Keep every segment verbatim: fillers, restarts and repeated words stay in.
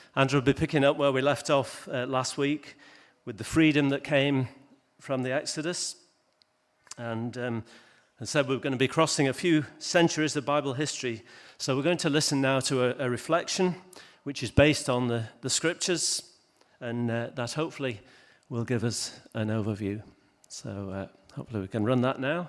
Andrew will be picking up where we left off uh, last week with the freedom that came from the Exodus. And um, as I said, we're going to be crossing a few centuries of Bible history. So we're going to listen now to a, a reflection which is based on the, the scriptures, and uh, that hopefully will give us an overview. So uh, hopefully we can run that now.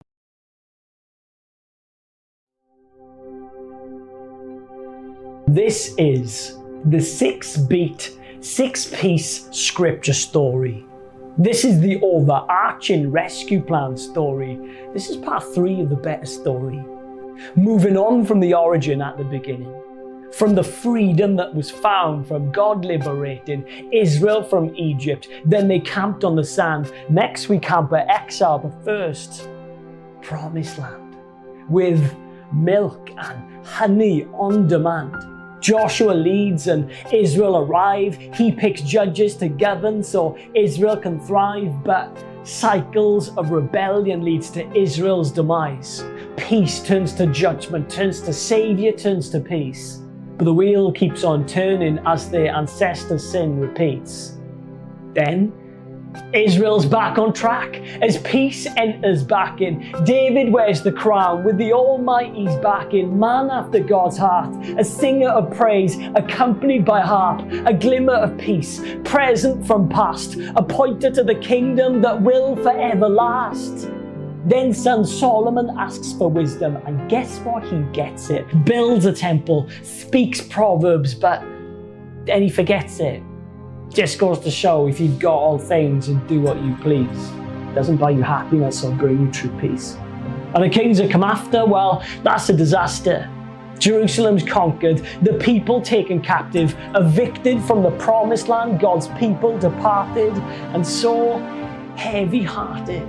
This is the six-beat, six-piece scripture story. This is the overarching rescue plan story. This is part three of the better story. Moving on from the origin at the beginning, from the freedom that was found from God liberating Israel from Egypt. Then they camped on the sand. Next we camp at exile, but first, promised land with milk and honey on demand. Joshua leads and Israel arrive. He picks judges to govern so Israel can thrive, but cycles of rebellion leads to Israel's demise. Peace turns to judgment, turns to savior, turns to peace. But the wheel keeps on turning as their ancestors' sin repeats. Then Israel's back on track as peace enters back in. David wears the crown with the Almighty's backing. Man after God's heart, a singer of praise accompanied by harp, a glimmer of peace, present from past, a pointer to the kingdom that will forever last. Then son Solomon asks for wisdom, and guess what? He gets it. Builds a temple, speaks proverbs, but then he forgets it. Just goes to show, if you've got all things and do what you please, it doesn't buy you happiness or bring you true peace. And the kings that come after, well, that's a disaster. Jerusalem's conquered, the people taken captive, evicted from the promised land, God's people departed, and so heavy-hearted,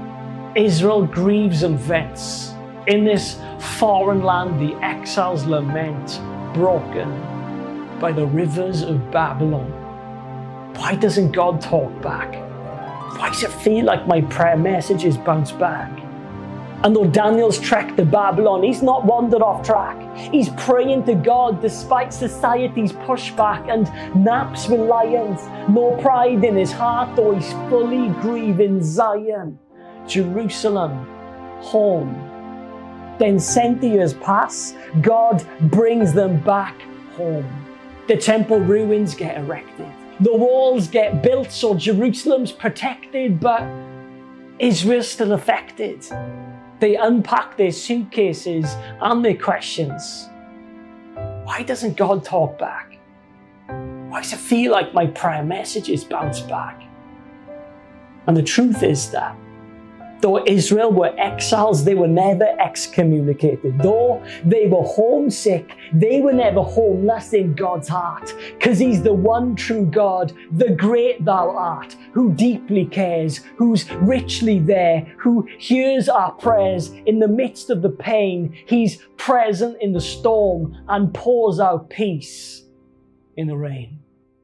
Israel grieves and vents. In this foreign land, the exiles lament, broken by the rivers of Babylon. Why doesn't God talk back? Why does it feel like my prayer messages bounce back? And though Daniel's trek to Babylon, he's not wandered off track. He's praying to God despite society's pushback and naps with lions. No pride in his heart, though he's fully grieving Zion, Jerusalem, home. Then centuries pass, God brings them back home. The temple ruins get erected. The walls get built so Jerusalem's protected, but Israel's still affected. They unpack their suitcases and their questions. Why doesn't God talk back? Why does it feel like my prayer messages bounce back? And the truth is that though Israel were exiles, they were never excommunicated. Though they were homesick, they were never homeless in God's heart. Because he's the one true God, the great thou art, who deeply cares, who's richly there, who hears our prayers in the midst of the pain. He's present in the storm and pours out peace in the rain.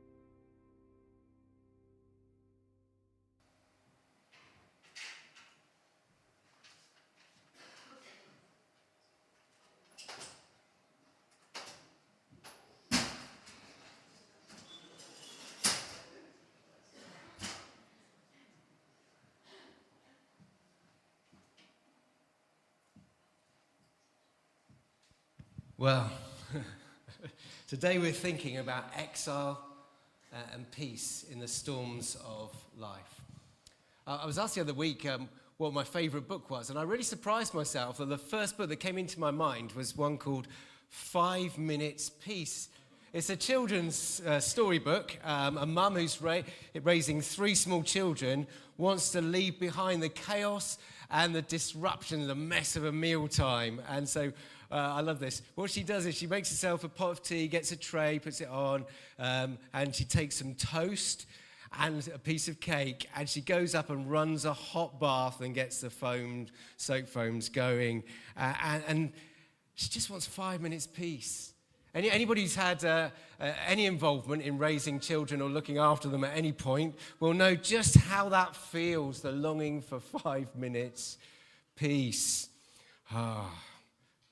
Well, today we're thinking about exile uh, and peace in the storms of life. Uh, I was asked the other week um, what my favourite book was, and I really surprised myself that the first book that came into my mind was one called Five Minutes Peace. It's a children's uh, storybook. Um, a mum who's ra- raising three small children wants to leave behind the chaos and the disruption, the mess of a mealtime. And so uh, I love this. What she does is she makes herself a pot of tea, gets a tray, puts it on, um, and she takes some toast and a piece of cake, and she goes up and runs a hot bath and gets the foamed, soap foams going. Uh, and, and she just wants five minutes peace. Any, anybody who's had uh, uh, any involvement in raising children or looking after them at any point will know just how that feels, the longing for five minutes peace. Ah.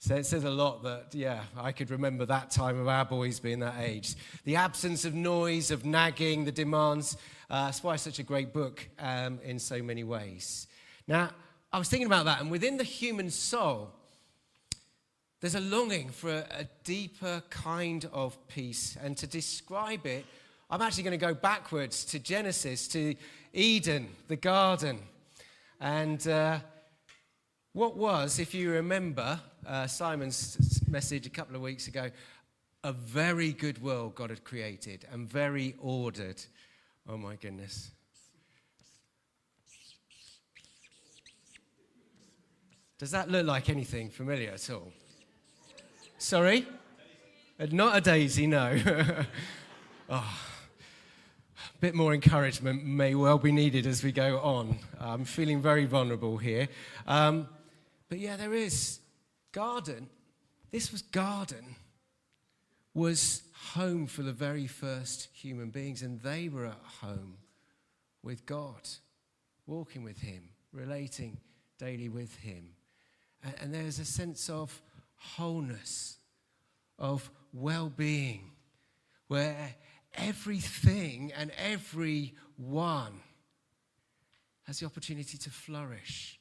So it says a lot that, yeah, I could remember that time of our boys being that age. The absence of noise, of nagging, the demands. Uh, that's why it's such a great book um, in so many ways. Now, I was thinking about that, and within the human soul, there's a longing for a, a deeper kind of peace. And to describe it, I'm actually going to go backwards to Genesis, to Eden, the garden. And uh, what was, if you remember uh, Simon's message a couple of weeks ago, a very good world God had created and very ordered. Oh my goodness. Does that look like anything familiar at all? Sorry? Not a daisy, no. Oh, a bit more encouragement may well be needed as we go on. I'm feeling very vulnerable here. Um, but yeah, there is. Garden, this was garden, was home for the very first human beings, and they were at home with God, walking with him, relating daily with him. And, and there's a sense of wholeness, of well-being, where everything and everyone has the opportunity to flourish.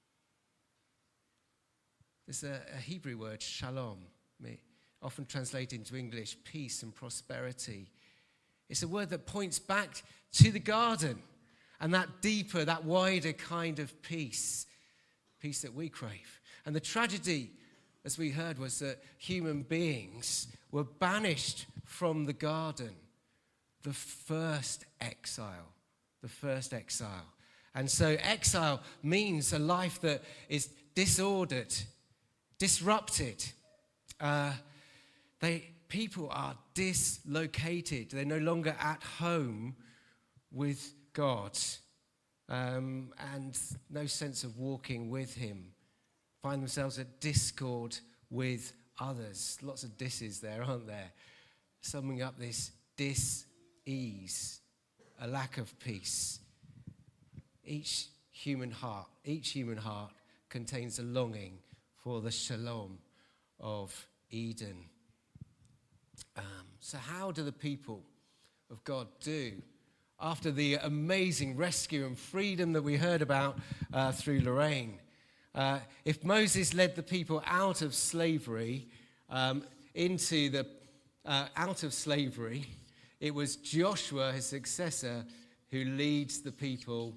There's a, a Hebrew word, shalom, often translated into English, peace and prosperity. It's a word that points back to the garden and that deeper, that wider kind of peace, peace that we crave. And the tragedy, as we heard, was that human beings were banished from the garden, the first exile, the first exile. And so exile means a life that is disordered, disrupted. Uh, they people are dislocated. They're no longer at home with God, um, and no sense of walking with him. Find themselves at discord with others. Lots of disses there, aren't there? Summing up this dis-ease, a lack of peace. Each human heart, each human heart contains a longing for the shalom of Eden. Um, so how do the people of God do after the amazing rescue and freedom that we heard about uh, through Lorraine? Uh, if Moses led the people out of slavery, um, into the uh, out of slavery, it was Joshua, his successor, who leads the people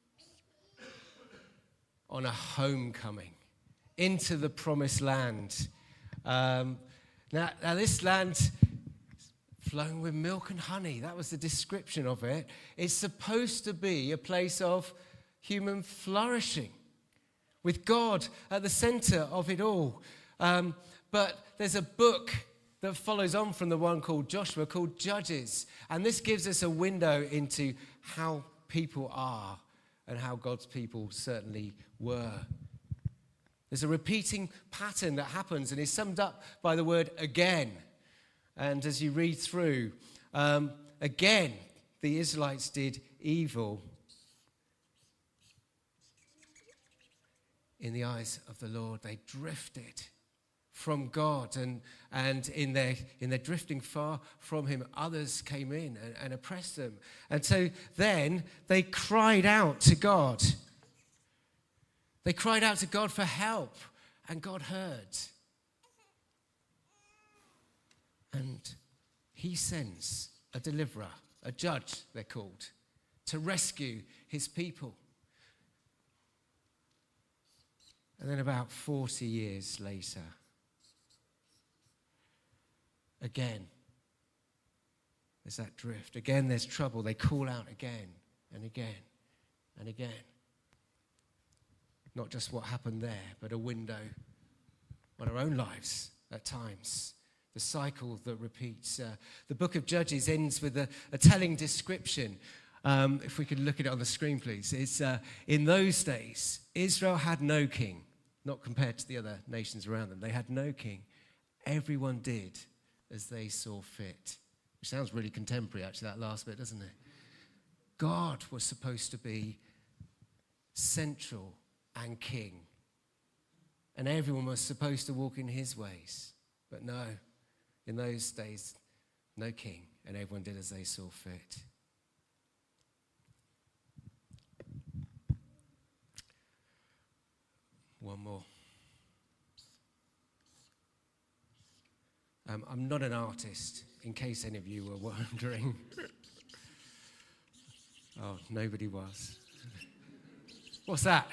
on a homecoming into the promised land. Um, now, now, this land flowing with milk and honey. That was the description of it. It's supposed to be a place of human flourishing, with God at the center of it all. Um, but there's a book that follows on from the one called Joshua, called Judges. And this gives us a window into how people are and how God's people certainly were. There's a repeating pattern that happens and is summed up by the word again. And as you read through, um, again, the Israelites did evil in the eyes of the Lord. They drifted from God, and and in their in their drifting far from him, others came in and, and oppressed them. And so then they cried out to God. They cried out to God for help, and God heard. And he sends a deliverer, a judge, they're called, to rescue his people. And then about forty years later, again, there's that drift. Again, there's trouble. They call out again and again and again. Not just what happened there, but a window on our own lives at times. The cycle that repeats. Uh, the book of Judges ends with a, a telling description. Um, if we could look at it on the screen, please. It's, uh, in those days, Israel had no king, not compared to the other nations around them. They had no king. Everyone did as they saw fit. Which sounds really contemporary, actually, that last bit, doesn't it? God was supposed to be central and king. and everyone was supposed to walk in his ways. But no, in those days, no king, and everyone did as they saw fit. One more. Um, I'm not an artist, in case any of you were wondering. Oh, nobody was. What's that?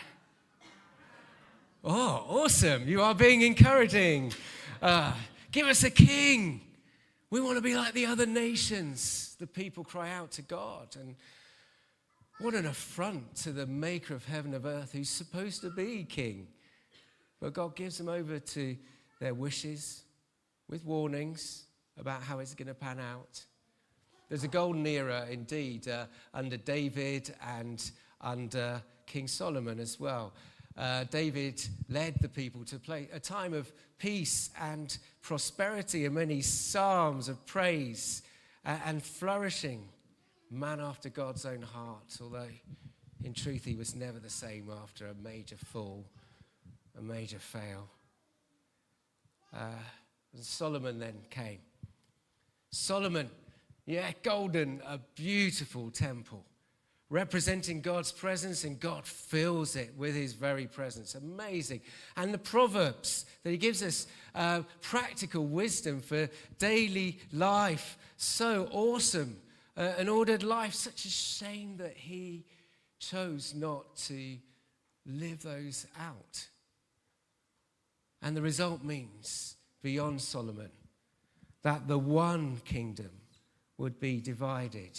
Oh, awesome. You are being encouraging. Uh, give us a king. We want to be like the other nations. The people cry out to God. And what an affront to the maker of heaven and earth, who's supposed to be king. But God gives them over to their wishes with warnings about how it's going to pan out. There's a golden era indeed uh, under David and under King Solomon as well. Uh, David led the people to play a time of peace and prosperity and many psalms of praise uh, and flourishing. Man after God's own heart, although in truth he was never the same after a major fall, a major fail. Uh, and Solomon then came. Solomon, yeah, golden, a beautiful temple, representing God's presence, and God fills it with his very presence. Amazing. And the Proverbs that he gives us, uh, practical wisdom for daily life. So awesome. Uh, an ordered life. Such a shame that he chose not to live those out. And the result means, beyond Solomon, that the one kingdom would be divided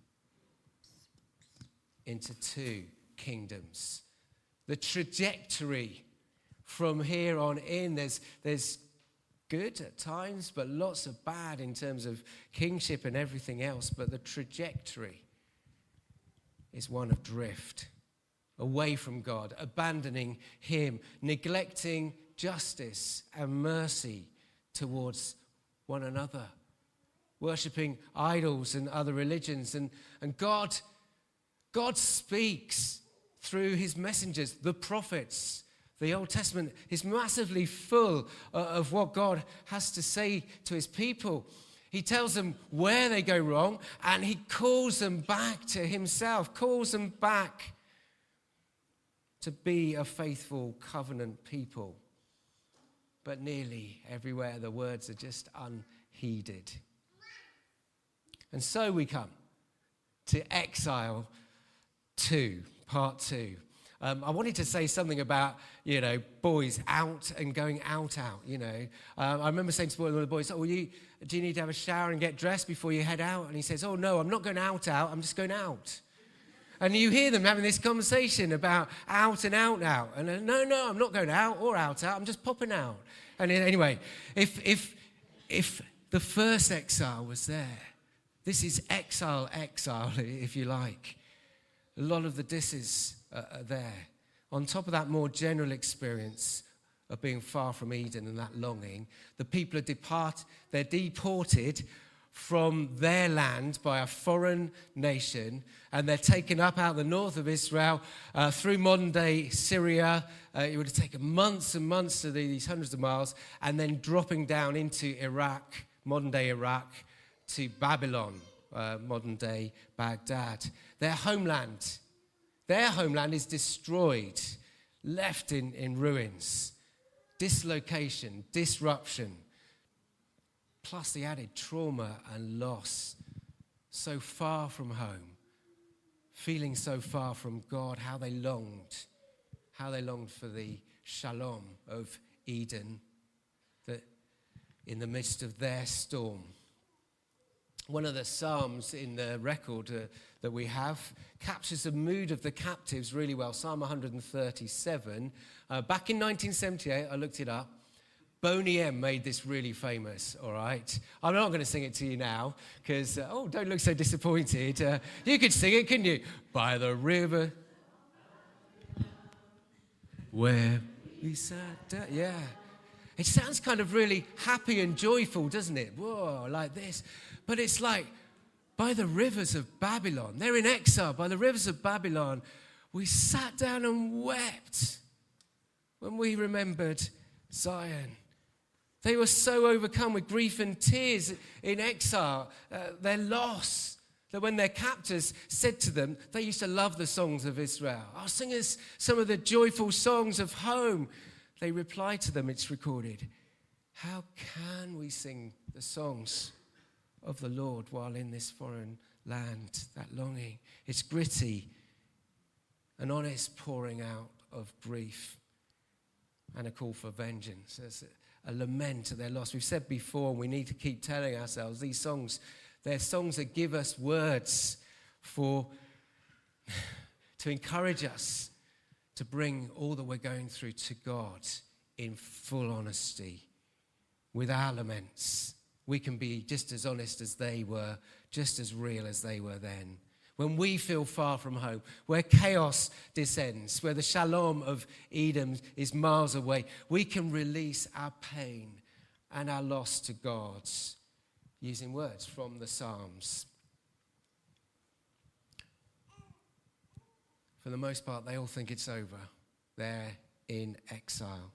into two kingdoms. The trajectory from here on in, there's, there's good at times, but lots of bad in terms of kingship and everything else. But the trajectory is one of drift, away from God, abandoning him, neglecting justice and mercy towards one another, worshipping idols and other religions. And, and God, God speaks through his messengers, the prophets. The Old Testament is massively full of what God has to say to his people. He tells them where they go wrong, and he calls them back to himself, calls them back to be a faithful covenant people. But nearly everywhere the words are just unheeded. And so we come to Exile two, part two. Um, I wanted to say something about, you know, boys out and going out, out, you know. Um, I remember saying to one of the boys, oh, you, do you need to have a shower and get dressed before you head out? And he says, oh, no, I'm not going out, out, I'm just going out. And you hear them having this conversation about out and out now. And uh, no, no, I'm not going out or out, out, I'm just popping out. And anyway, if if if the first exile was there, this is exile, exile, if you like. A lot of the disses are there. On top of that more general experience of being far from Eden and that longing, the people are depart, they're deported from their land by a foreign nation, and they're taken up out the north of Israel uh, through modern-day Syria. Uh, it would have taken months and months to do these hundreds of miles, and then dropping down into Iraq, modern-day Iraq, to Babylon, uh, modern-day Baghdad. Their homeland, their homeland is destroyed, left in, in ruins, dislocation, disruption, plus the added trauma and loss, so far from home, feeling so far from God, how they longed, how they longed for the shalom of Eden that in the midst of their storm. One of the psalms in the record uh, that we have captures the mood of the captives really well. Psalm one thirty-seven. Uh, back in nineteen seventy-eight, I looked it up. Boney M made this really famous, all right? I'm not going to sing it to you now because, uh, oh, don't look so disappointed. Uh, you could sing it, couldn't you? By the river where we sat down. Yeah. It sounds kind of really happy and joyful, doesn't it? Whoa, like this. But it's like, by the rivers of Babylon. They're in exile. By the rivers of Babylon, we sat down and wept. when we remembered Zion. They were so overcome with grief and tears in exile, uh, their loss, that when their captors said to them, they used to love the songs of Israel. Oh, sing us some of the joyful songs of home. They replied to them, it's recorded, how can we sing the songs of the Lord while in this foreign land? That longing, it's gritty, an honest pouring out of grief and a call for vengeance. There's a, a lament at their loss. We've said before, we need to keep telling ourselves these songs, they're songs that give us words for to encourage us to bring all that we're going through to God in full honesty. With our laments, we can be just as honest as they were, just as real as they were then. When we feel far from home, where chaos descends, where the shalom of Edom is miles away, we can release our pain and our loss to God using words from the Psalms. For the most part, they all think it's over. They're in exile.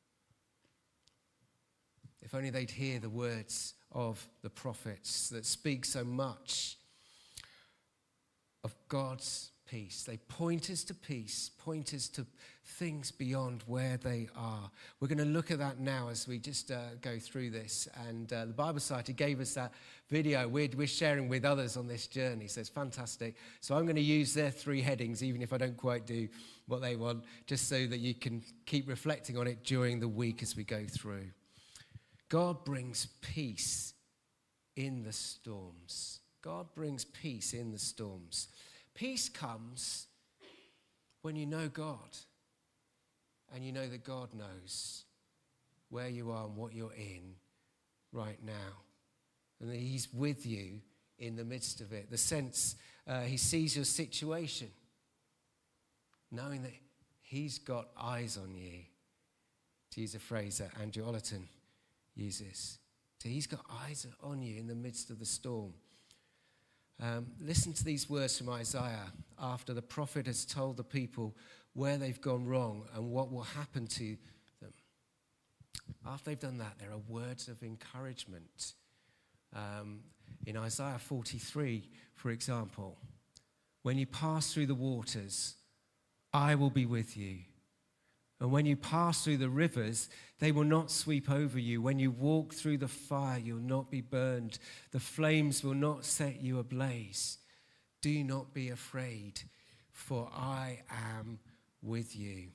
If only they'd hear the words of the prophets that speak so much of God's peace. They point us to peace, point us to things beyond where they are. We're going to look at that now as we just uh, go through this. And uh, the Bible Society gave us that video we're, we're sharing with others on this journey, so it's fantastic. So I'm going to use their three headings, even if I don't quite do what they want, just so that you can keep reflecting on it during the week as we go through. God brings peace in the storms. God brings peace in the storms. Peace comes when you know God and you know that God knows where you are and what you're in right now, and that he's with you in the midst of it. The sense uh, he sees your situation, knowing that he's got eyes on you, to use a phrase that Andrew Ollerton uses. So he's got eyes on you in the midst of the storm. Um, listen to these words from Isaiah after the prophet has told the people where they've gone wrong and what will happen to them. After they've done that, there are words of encouragement. Um, in Isaiah forty-three, for example, when you pass through the waters, I will be with you. And when you pass through the rivers, they will not sweep over you. When you walk through the fire, you'll not be burned. The flames will not set you ablaze. Do not be afraid, for I am with you.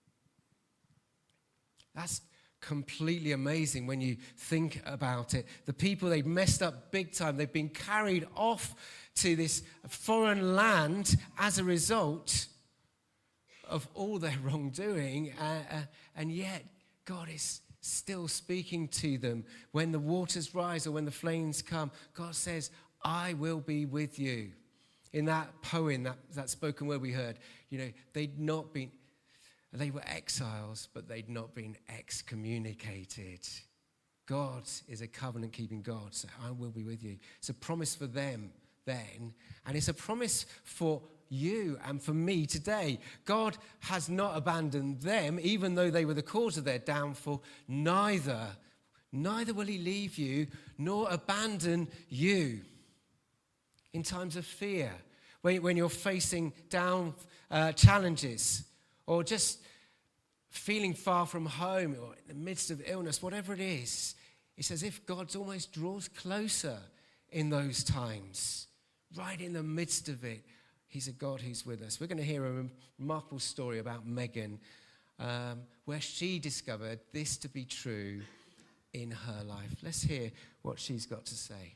That's completely amazing when you think about it. The people, they've messed up big time. They've been carried off to this foreign land as a result of all their wrongdoing, uh, uh, and yet God is still speaking to them. When the waters rise or when the flames come, God says, I will be with you. In that poem, that, that spoken word we heard, you know, they'd not been, they were exiles, but they'd not been excommunicated. God is a covenant-keeping God, so I will be with you. It's a promise for them then, and it's a promise for you and for me today. God has not abandoned them, even though they were the cause of their downfall. Neither, neither will he leave you nor abandon you in times of fear, when, when you're facing down uh, challenges, or just feeling far from home, or in the midst of illness, whatever it is. It's as if God almost draws closer in those times, right in the midst of it. He's a God who's with us. We're going to hear a remarkable story about Megan, um, where she discovered this to be true in her life. Let's hear what she's got to say.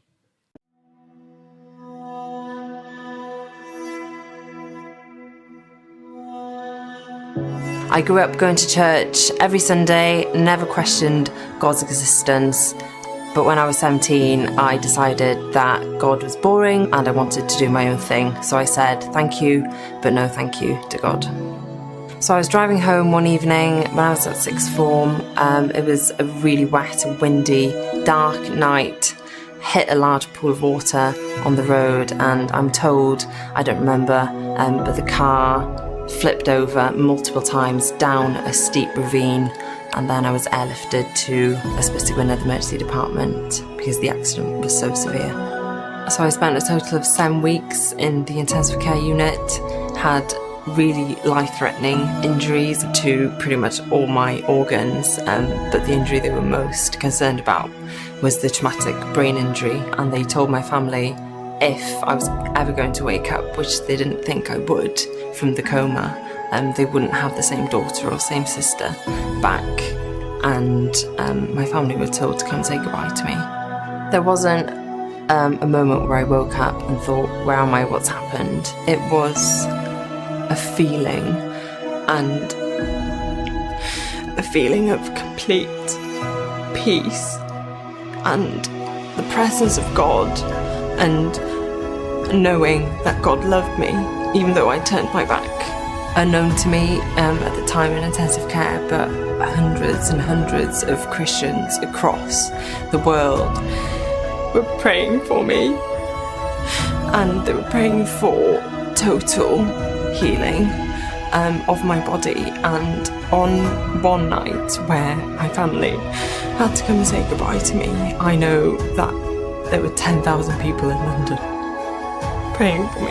I grew up going to church every Sunday, never questioned God's existence. But when I was seventeen, I decided that God was boring and I wanted to do my own thing. So I said, thank you, but no thank you to God. So I was driving home one evening when I was at sixth form. Um, it was a really wet and windy, dark night. Hit a large pool of water on the road, and I'm told, I don't remember, um, but the car flipped over multiple times down a steep ravine, and then I was airlifted to a Ysbyty Gwynedd emergency department because the accident was so severe. So I spent a total of seven weeks in the intensive care unit, had really life-threatening injuries to pretty much all my organs, um, but the injury they were most concerned about was the traumatic brain injury, and they told my family if I was ever going to wake up, which they didn't think I would, from the coma, um, they wouldn't have the same daughter or same sister back, and um, my family were told to come say goodbye to me. There wasn't um, a moment where I woke up and thought, where am I, what's happened? It was a feeling, and a feeling of complete peace and the presence of God, and knowing that God loved me even though I turned my back. Unknown to me um, at the time in intensive care, but hundreds and hundreds of Christians across the world were praying for me, and they were praying for total healing um, of my body. And on one night where my family had to come and say goodbye to me, I know that there were ten thousand people in London praying for me.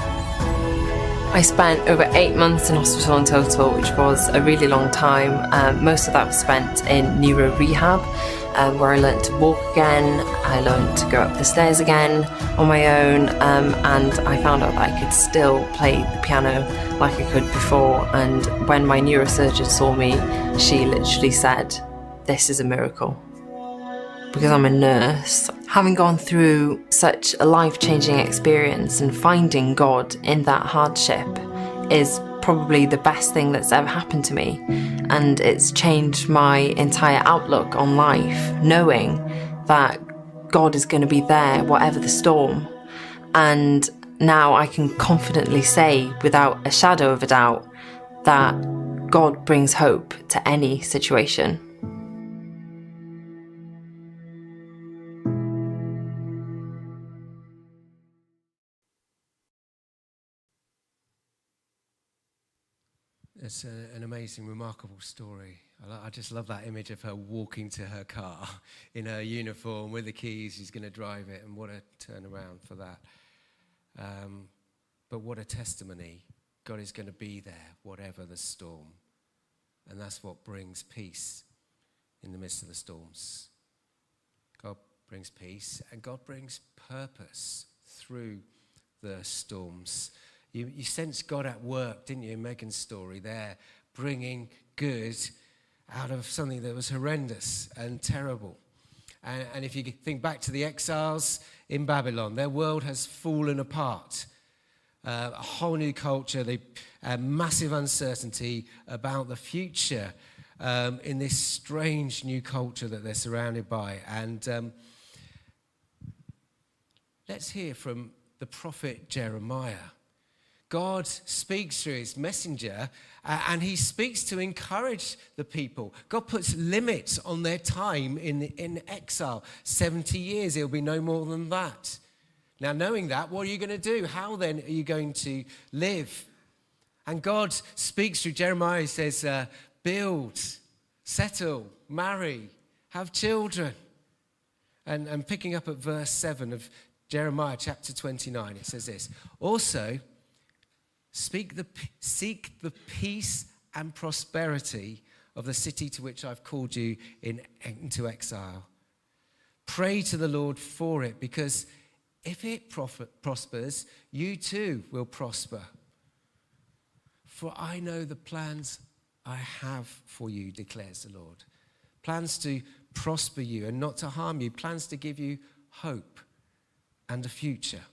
I spent over eight months in hospital in total, which was a really long time. Um, most of that was spent in neuro rehab, um, where I learnt to walk again, I learnt to go up the stairs again on my own, um, and I found out that I could still play the piano like I could before. And when my neurosurgeon saw me, she literally said, "This is a miracle." Because I'm a nurse, having gone through such a life-changing experience and finding God in that hardship is probably the best thing that's ever happened to me. And it's changed my entire outlook on life, knowing that God is going to be there, whatever the storm. And now I can confidently say, without a shadow of a doubt, that God brings hope to any situation. It's a, an amazing, remarkable story. I, lo- I just love that image of her walking to her car in her uniform with the keys. She's going to drive it, and what a turnaround for that. Um, but what a testimony. God is going to be there, whatever the storm. And that's what brings peace in the midst of the storms. God brings peace, and God brings purpose through the storms. You, you sensed God at work, didn't you, in Megan's story there, bringing good out of something that was horrendous and terrible. And, and if you think back to the exiles in Babylon, their world has fallen apart. Uh, a whole new culture, they, uh, massive uncertainty about the future um, in this strange new culture that they're surrounded by. And um, let's hear from the prophet Jeremiah. God speaks through his messenger, uh, and he speaks to encourage the people. God puts limits on their time in, in exile. seventy years, it'll be no more than that. Now, knowing that, what are you going to do? How then are you going to live? And God speaks through Jeremiah. He says, uh, build, settle, marry, have children. And, and picking up at verse seven of Jeremiah chapter twenty-nine, it says this, also, Speak the, seek the peace and prosperity of the city to which I've called you in, into exile. Pray to the Lord for it, because if it profit, prospers, you too will prosper. For I know the plans I have for you, declares the Lord. Plans to prosper you and not to harm you. Plans to give you hope and a future.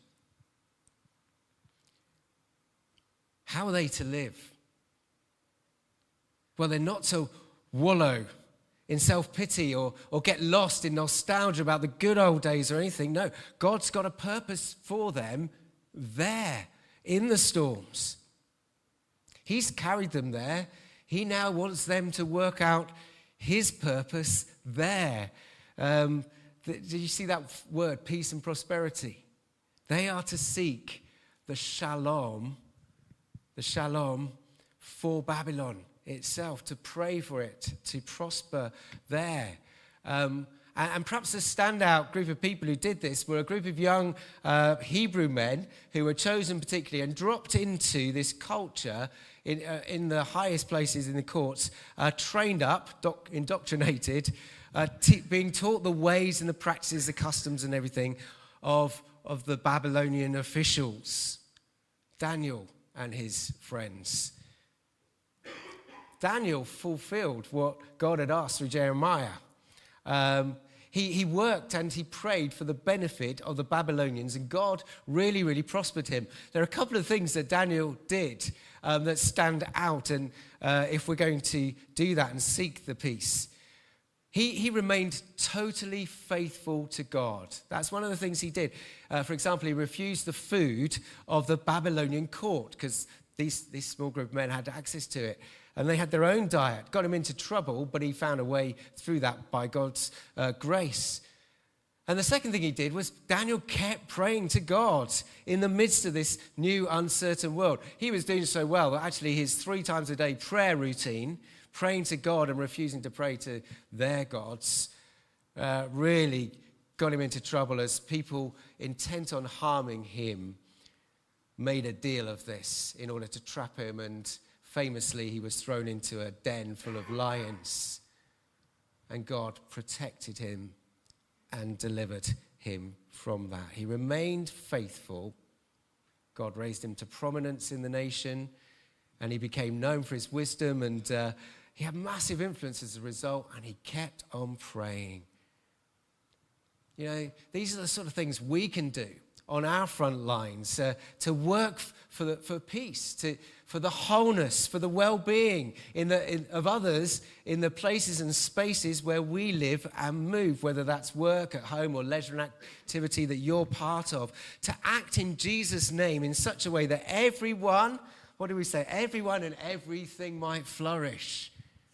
How are they to live? Well, they're not to wallow in self-pity or, or get lost in nostalgia about the good old days or anything. No, God's got a purpose for them there in the storms. He's carried them there. He now wants them to work out his purpose there. Um, th- did you see that word, peace and prosperity? They are to seek the shalom the shalom for Babylon itself, to pray for it, to prosper there. Um, and, and perhaps the standout group of people who did this were a group of young uh, Hebrew men who were chosen particularly and dropped into this culture in, uh, in the highest places in the courts, uh, trained up, doc- indoctrinated, uh, t- being taught the ways and the practices, the customs and everything of, of the Babylonian officials, Daniel and his friends. Daniel fulfilled what God had asked through Jeremiah. Um, he, he worked and he prayed for the benefit of the Babylonians, and God really, really prospered him. There are a couple of things that Daniel did um, that stand out, and uh, if we're going to do that and seek the peace, He, he remained totally faithful to God. That's one of the things he did. Uh, for example, he refused the food of the Babylonian court because these, these small group of men had access to it. And they had their own diet. Got him into trouble, but he found a way through that by God's uh, grace. And the second thing he did was Daniel kept praying to God in the midst of this new uncertain world. He was doing so well that actually his three times a day prayer routine, praying to God and refusing to pray to their gods, uh, really got him into trouble as people intent on harming him made a deal of this in order to trap him, and famously he was thrown into a den full of lions, and God protected him and delivered him from that. He remained faithful. God raised him to prominence in the nation, and he became known for his wisdom, and uh, he had massive influence as a result, and he kept on praying. You know, these are the sort of things we can do on our front lines uh, to work for the, for peace, to, for the wholeness, for the well-being in the, in, of others in the places and spaces where we live and move, whether that's work, at home, or leisure and activity that you're part of, to act in Jesus' name in such a way that everyone, what do we say, everyone and everything might flourish.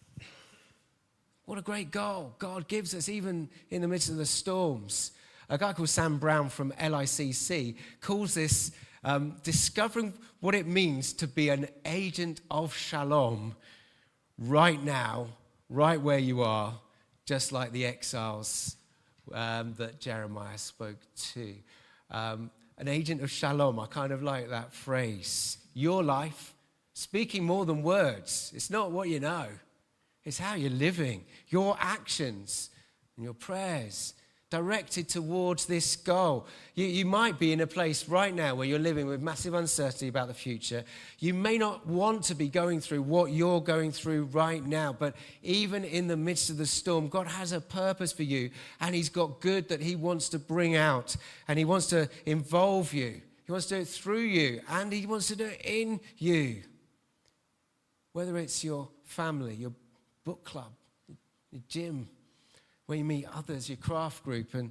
What a great goal God gives us even in the midst of the storms. A guy called Sam Brown from L I C C calls this um, discovering what it means to be an agent of shalom right now, right where you are, just like the exiles um, that Jeremiah spoke to. Um, an agent of shalom, I kind of like that phrase. Your life, speaking more than words. It's not what you know. It's how you're living, your actions and your prayers directed towards this goal. You, you might be in a place right now where you're living with massive uncertainty about the future. You may not want to be going through what you're going through right now, but even in the midst of the storm, God has a purpose for you, and he's got good that he wants to bring out, and he wants to involve you. He wants to do it through you, and he wants to do it in you. Whether it's your family, your book club, your gym, where you meet others, your craft group, and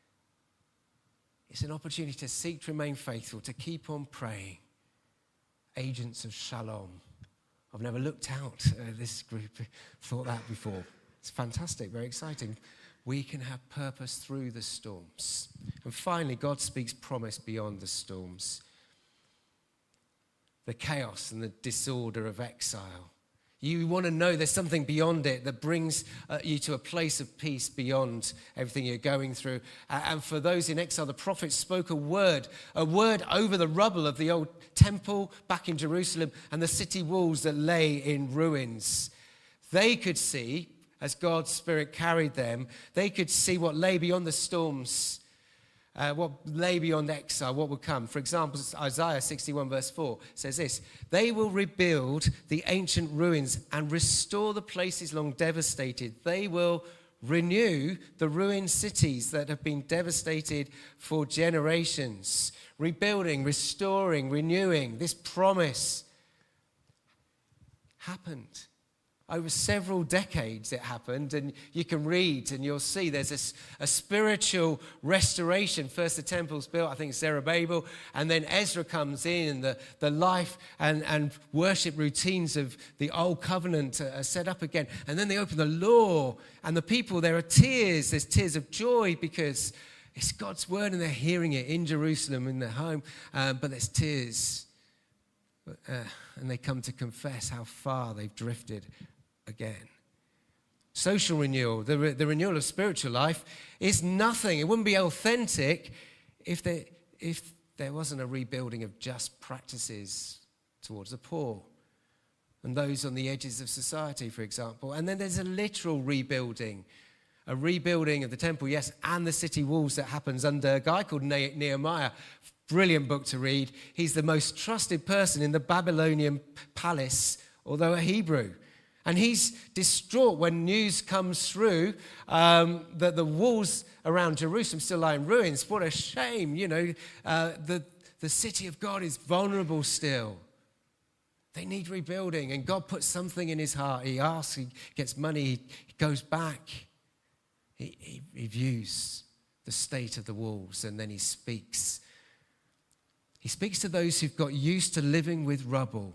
it's an opportunity to seek to remain faithful, to keep on praying. Agents of shalom. I've never looked out at this group, thought that before. It's fantastic, very exciting. We can have purpose through the storms. And finally, God speaks promise beyond the storms. The chaos and the disorder of exile. You want to know there's something beyond it that brings uh, you to a place of peace beyond everything you're going through. Uh, and for those in exile, the prophets spoke a word, a word over the rubble of the old temple back in Jerusalem and the city walls that lay in ruins. They could see, as God's Spirit carried them, they could see what lay beyond the storms, Uh, what lay beyond exile, what would come. For example, Isaiah sixty-one verse four says this: they will rebuild the ancient ruins and restore the places long devastated. They will renew the ruined cities that have been devastated for generations. Rebuilding, restoring, renewing. This promise happened. Over several decades it happened, and you can read and you'll see there's a, a spiritual restoration. First the temple's built, I think Zerubbabel, and then Ezra comes in, and the, the life and, and worship routines of the old covenant are set up again. And then they open the law, and the people, there are tears, there's tears of joy because it's God's word and they're hearing it in Jerusalem, in their home, um, but there's tears uh, and they come to confess how far they've drifted again. Social renewal, the, re- the renewal of spiritual life, is nothing. It wouldn't be authentic if there, if there wasn't a rebuilding of just practices towards the poor and those on the edges of society, for example. And then there's a literal rebuilding, a rebuilding of the temple, yes, and the city walls that happens under a guy called Ne- Nehemiah. Brilliant book to read. He's the most trusted person in the Babylonian palace, although a Hebrew. And he's distraught when news comes through um, that the walls around Jerusalem still lie in ruins. What a shame, you know. Uh, the, the city of God is vulnerable still. They need rebuilding, and God puts something in his heart. He asks, he gets money, he goes back. He, he, he views the state of the walls, and then he speaks. He speaks to those who've got used to living with rubble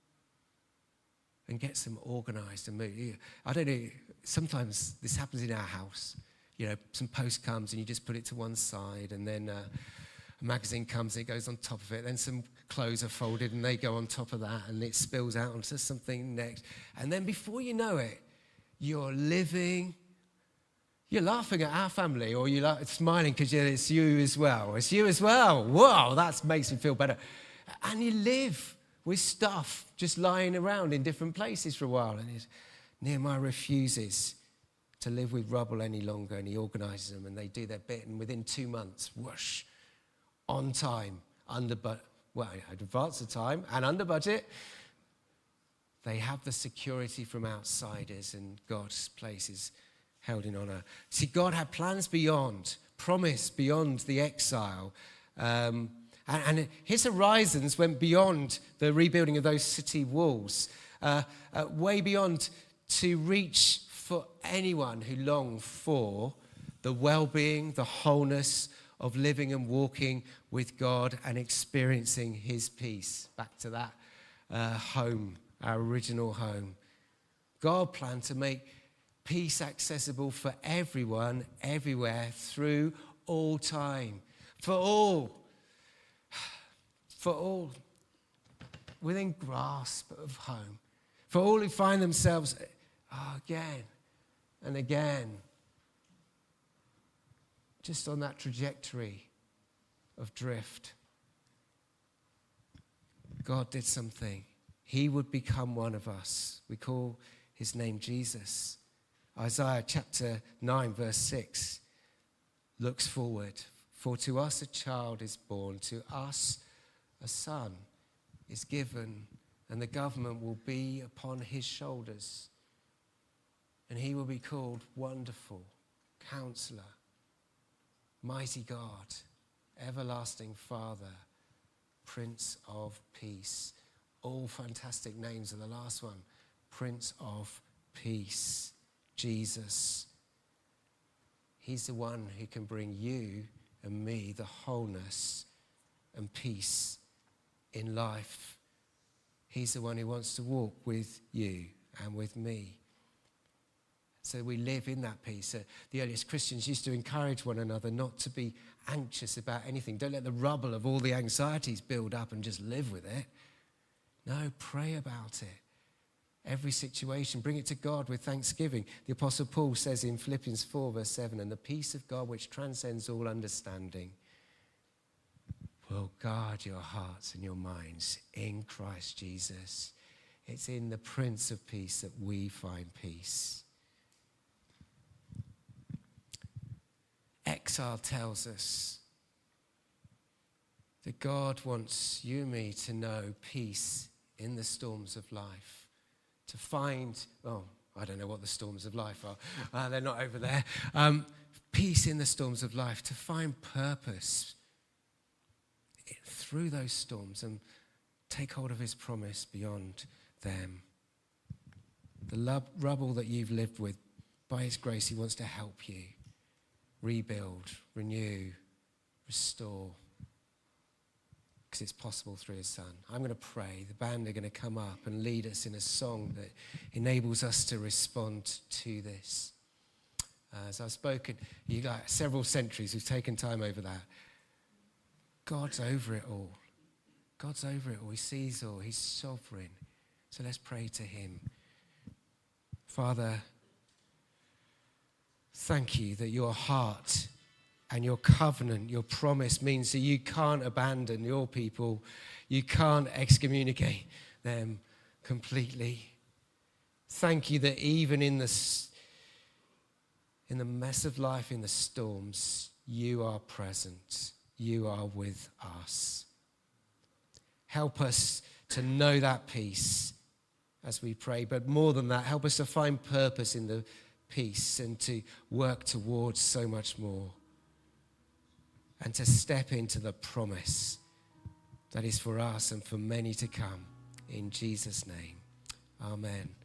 and gets them organized and moved. I don't know, sometimes this happens in our house. You know, some post comes and you just put it to one side, and then uh, a magazine comes and it goes on top of it. Then some clothes are folded and they go on top of that, and it spills out onto something next. And then before you know it, you're living, you're laughing at our family, or you're like smiling because it's you as well. It's you as well. Wow, that makes me feel better. And you live with stuff just lying around in different places for a while. And Nehemiah refuses to live with rubble any longer, and he organizes them, and they do their bit. And within two months, whoosh, on time, under budget, well, advance the time and under budget, they have the security from outsiders, and God's place is held in honor. See, God had plans beyond, promise beyond the exile. Um, and, and his horizons went beyond the rebuilding of those city walls, uh, uh, way beyond to reach for anyone who longed for the well-being, the wholeness of living and walking with God and experiencing his peace. Back to that uh, home, our original home. God planned to make peace accessible for everyone, everywhere, through all time. For all, for all within grasp of home. For all who find themselves oh, again and again just on that trajectory of drift. God did something. He would become one of us. We call his name Jesus. Isaiah chapter nine, verse six looks forward. For to us a child is born, to us a son is given, and the government will be upon his shoulders. And he will be called Wonderful Counselor, Mighty God, Everlasting Father, Prince of Peace. All fantastic names are the last one. Prince of Peace, Jesus. He's the one who can bring you and me the wholeness and peace in life. He's the one who wants to walk with you and with me. So we live in that peace. Uh, the earliest Christians used to encourage one another not to be anxious about anything. Don't let the rubble of all the anxieties build up and just live with it. No, pray about it. Every situation, bring it to God with thanksgiving. The Apostle Paul says in Philippians four, verse seven, and the peace of God which transcends all understanding will guard your hearts and your minds in Christ Jesus. It's in the Prince of Peace that we find peace. Exile tells us that God wants you and me to know peace in the storms of life. To find, oh, I don't know what the storms of life are. Uh, they're not over there. Um, peace in the storms of life. To find purpose through those storms and take hold of his promise beyond them. The lub- rubble that you've lived with, by his grace, he wants to help you. Rebuild, renew, restore. Because it's possible through his son. I'm going to pray. The band are going to come up and lead us in a song that enables us to respond to this. Uh, as I've spoken, you got several centuries. We've taken time over that. God's over it all. God's over it all. He sees all. He's sovereign. So let's pray to him. Father, thank you that your heart and your covenant, your promise means that you can't abandon your people. You can't excommunicate them completely. Thank you that even in the, in the mess of life, in the storms, you are present. You are with us. Help us to know that peace as we pray. But more than that, help us to find purpose in the peace and to work towards so much more. And to step into the promise that is for us and for many to come. In Jesus' name, amen.